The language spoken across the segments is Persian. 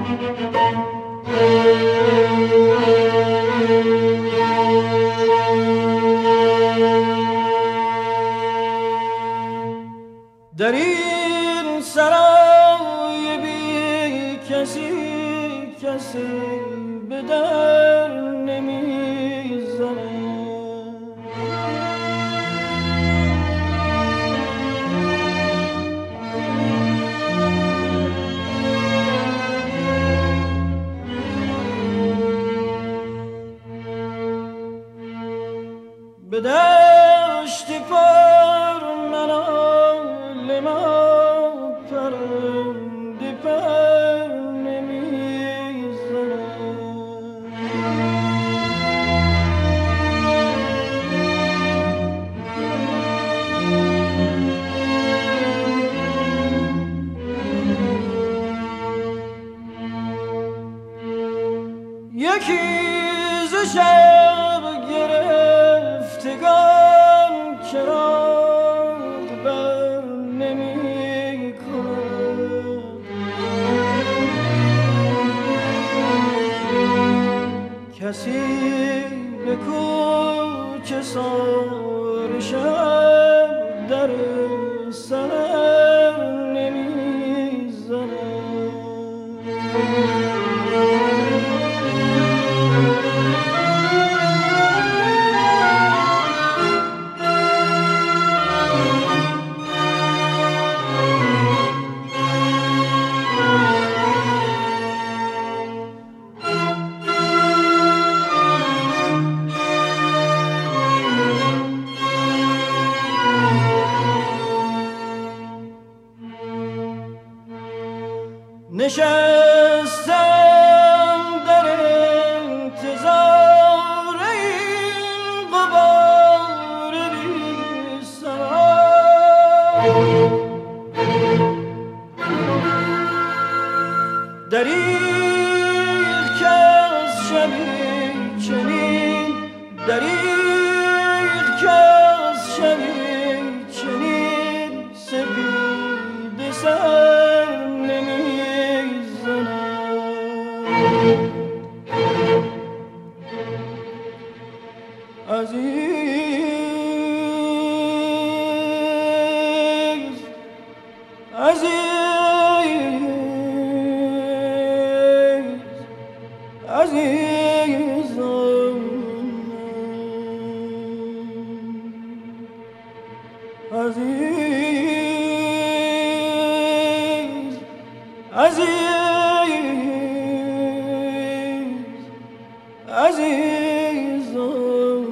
در این سرای بی کسی کسی به در نمیزنه. به دشت پر منال ما پرنده پر نمیزنه. یکی ز شب گرفتگان چراغ بر نمی کند. کسی به کوچه سار شب در سر نمی زند. نشستم در انتظار این غبار بی سرا. دریغ که از شبی چنین، دریغ که از شبی چنین سپید سر عزیز عزیز عزیزم عزیز عزیز عزیزم.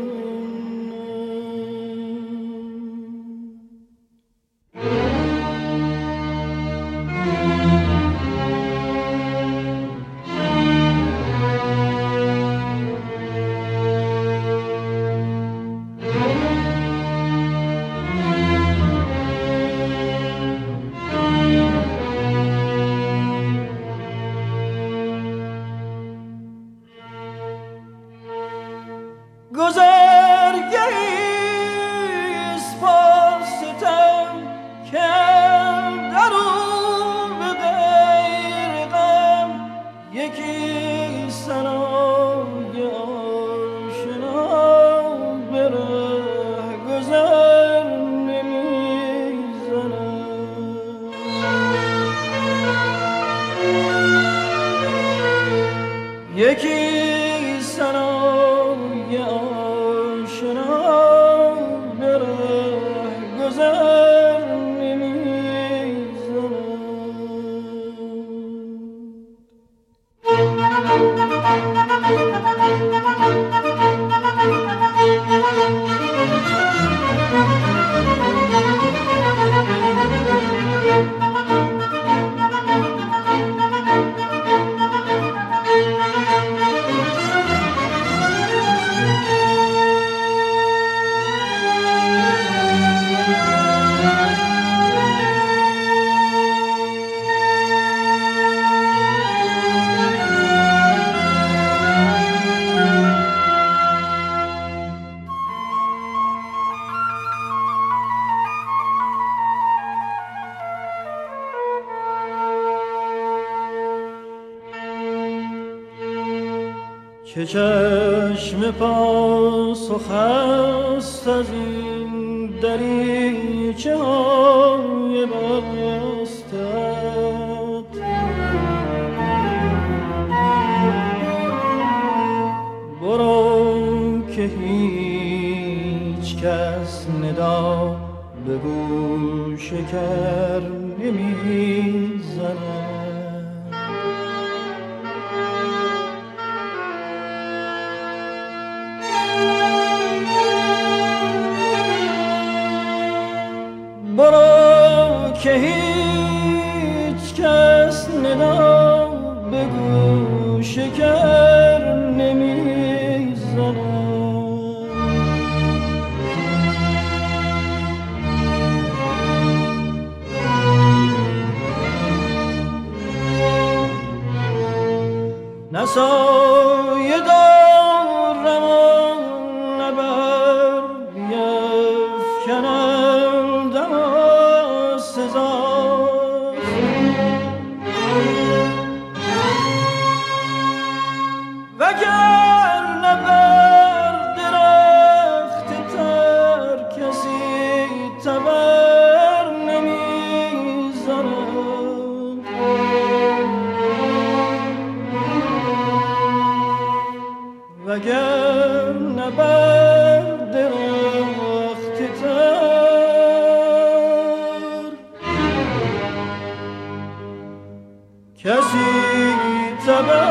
گذرگهی سپاستم که در او به غیر غم یکی سرای آشنا به رهگذر نمیزند. یکی سرای آشنا به رهگذر نمیزند. که چشم پاسخ است از این دریچه های بستت. برو که هیچ کس ندا به گوش کر نمی زند. برو که هیچ کس ندا به گوش کر نمی زند. نه سایه دارم و نه بر بیفکنندم و سزاست. وگرنه بر درخت تر کسی تبر نمیزند. وگرنه بر درخت تر کسی تبر